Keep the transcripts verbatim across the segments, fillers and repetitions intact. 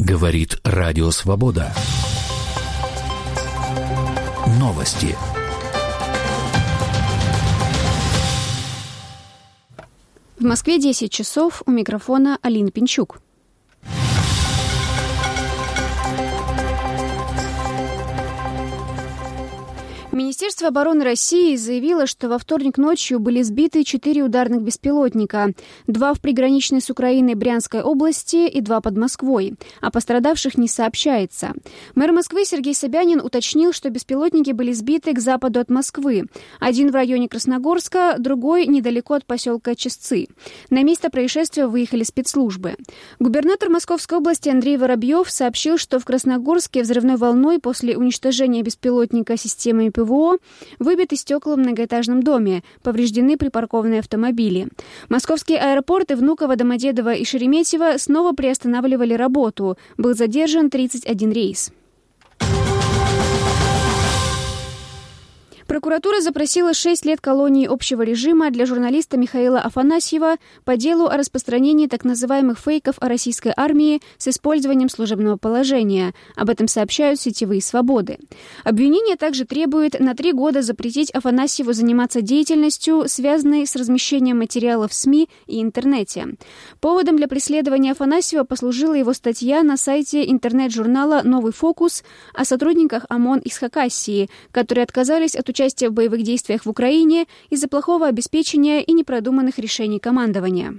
Говорит Радио Свобода. Новости. В Москве десять часов, у микрофона Алина Пинчук. Министерство обороны России заявило, что во вторник ночью были сбиты четыре ударных беспилотника. Два в приграничной с Украиной Брянской области и два под Москвой. О пострадавших не сообщается. Мэр Москвы Сергей Собянин уточнил, что беспилотники были сбиты к западу от Москвы. Один в районе Красногорска, другой недалеко от поселка Честцы. На место происшествия выехали спецслужбы. Губернатор Московской области Андрей Воробьев сообщил, что в Красногорске взрывной волной после уничтожения беспилотника системами ПВО выбиты стекла в многоэтажном доме, повреждены припаркованные автомобили. Московские аэропорты Внуково, Домодедово и Шереметьево снова приостанавливали работу. Был задержан тридцать один рейс. Прокуратура запросила шесть лет колонии общего режима для журналиста Михаила Афанасьева по делу о распространении так называемых фейков о российской армии с использованием служебного положения. Об этом сообщают сетевые «Свободы». Обвинение также требует на три года запретить Афанасьеву заниматься деятельностью, связанной с размещением материалов в СМИ и интернете. Поводом для преследования Афанасьева послужила его статья на сайте интернет-журнала «Новый фокус» о сотрудниках ОМОН из Хакассии, которые отказались от участия в боевых действиях в Украине из-за плохого обеспечения и непродуманных решений командования.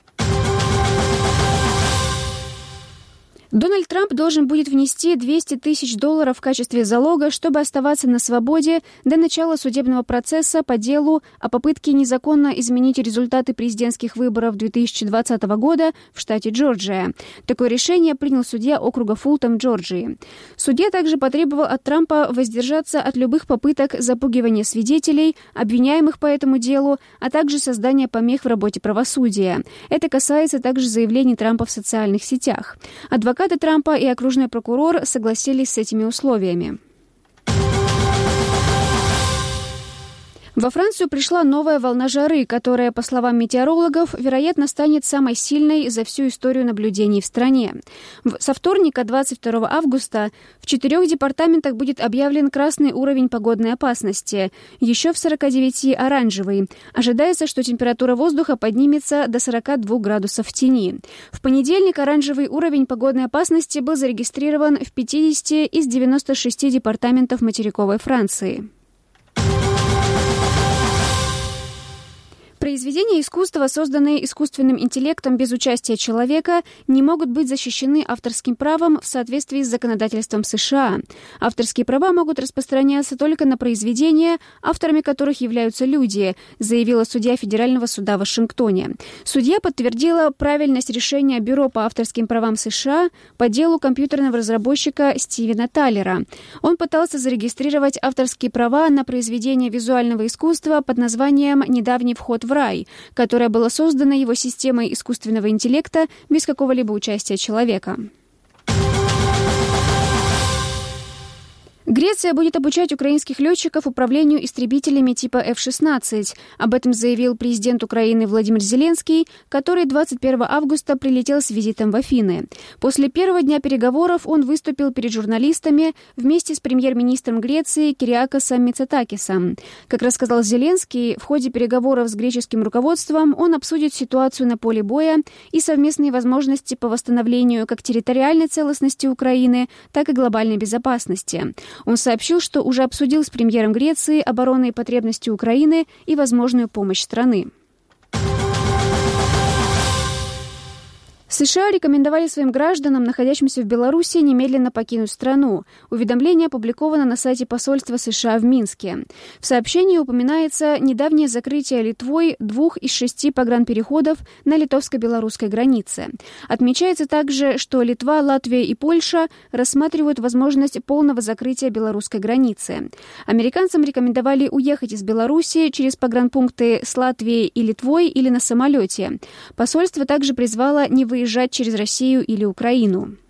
Дональд Трамп должен будет внести двести тысяч долларов в качестве залога, чтобы оставаться на свободе до начала судебного процесса по делу о попытке незаконно изменить результаты президентских выборов две тысячи двадцатого года в штате Джорджия. Такое решение принял судья округа Фултон в Джорджии. Судья также потребовал от Трампа воздержаться от любых попыток запугивания свидетелей, обвиняемых по этому делу, а также создания помех в работе правосудия. Это касается также заявлений Трампа в социальных сетях. Адвокаты Трампа и окружной прокурор согласились с этими условиями. Во Францию пришла новая волна жары, которая, по словам метеорологов, вероятно, станет самой сильной за всю историю наблюдений в стране. Со вторника, двадцать второго августа, в четырех департаментах будет объявлен красный уровень погодной опасности, еще в сорока девяти оранжевый. Ожидается, что температура воздуха поднимется до сорока двух градусов в тени. В понедельник оранжевый уровень погодной опасности был зарегистрирован в пятидесяти из девяноста шести департаментов материковой Франции. Произведения искусства, созданные искусственным интеллектом без участия человека, не могут быть защищены авторским правом в соответствии с законодательством США. Авторские права могут распространяться только на произведения, авторами которых являются люди, заявила судья Федерального суда в Вашингтоне. Судья подтвердила правильность решения Бюро по авторским правам США по делу компьютерного разработчика Стивена Таллера. Он пытался зарегистрировать авторские права на произведение визуального искусства под названием «Недавний вход в рай», которое было создано его системой искусственного интеллекта без какого-либо участия человека. Греция будет обучать украинских летчиков управлению истребителями типа эф шестнадцать. Об этом заявил президент Украины Владимир Зеленский, который двадцать первого августа прилетел с визитом в Афины. После первого дня переговоров он выступил перед журналистами вместе с премьер-министром Греции Кириакосом Мицотакисом. Как рассказал Зеленский, в ходе переговоров с греческим руководством он обсудит ситуацию на поле боя и совместные возможности по восстановлению как территориальной целостности Украины, так и глобальной безопасности. Он сообщил, что уже обсудил с премьером Греции оборонные потребности Украины и возможную помощь страны. США рекомендовали своим гражданам, находящимся в Беларуси, немедленно покинуть страну. Уведомление опубликовано на сайте посольства США в Минске. В сообщении упоминается недавнее закрытие Литвой двух из шести погранпереходов на литовско-белорусской границе. Отмечается также, что Литва, Латвия и Польша рассматривают возможность полного закрытия белорусской границы. Американцам рекомендовали уехать из Беларуси через погранпункты с Латвией и Литвой или на самолете. Посольство также призвало не выезжать через Россию или Украину.